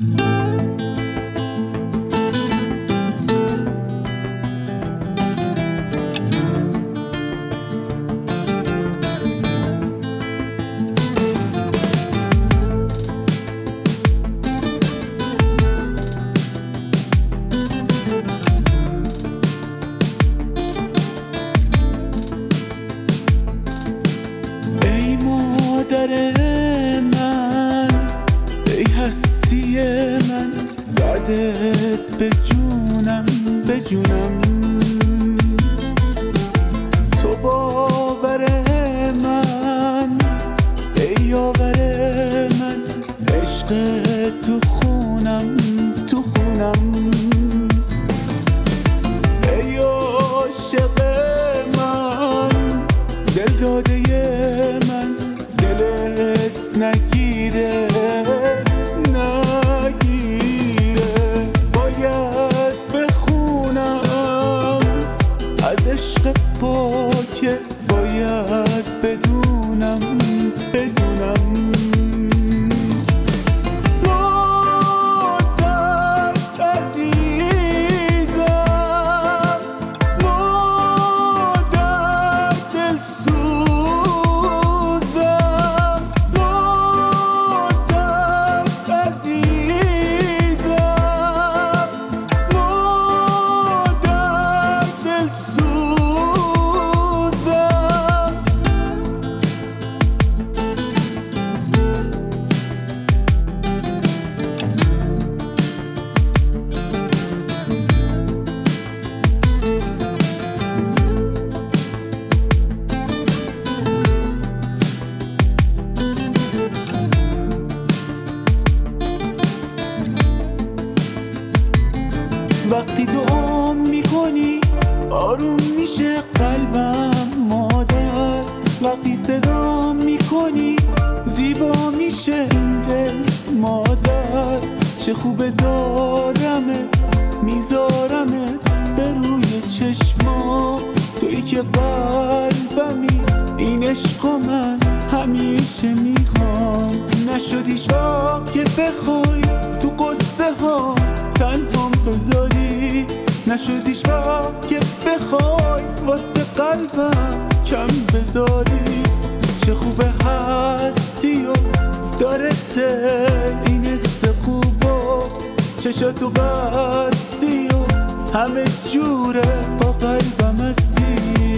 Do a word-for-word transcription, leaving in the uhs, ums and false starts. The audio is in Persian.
من ای هستی من، بعدت به جونم به جونم. تو باور من ای یاور من، عشق تو خونم تو خونم. ای عاشق من، دل داده من، دلت نگیره نگیره. باید بخونم از عشق پاکه، باید بدونم بدونم. مدت عزیزم، مدت دلسوزم، مدت عزیزم، مدت دلسوزم. وقتی دعا میکنی آروم میشه قلبم مادر، وقتی صدا میکنی زیبا میشه این دل مادر. چه خوبه دارمه میذارمه به روی چشما، تویی که قلبمی، این عشق من همیشه میخوام. نشدیش وقت که بخوای تو قصه ها تنهام بذاری، نشدیش وقت که بخوای واسه قلبم کم بذاری. چه خوبه هستی و داره دل این حس خوبا، چشاتو بستی و همه جوره با قلبم هستی.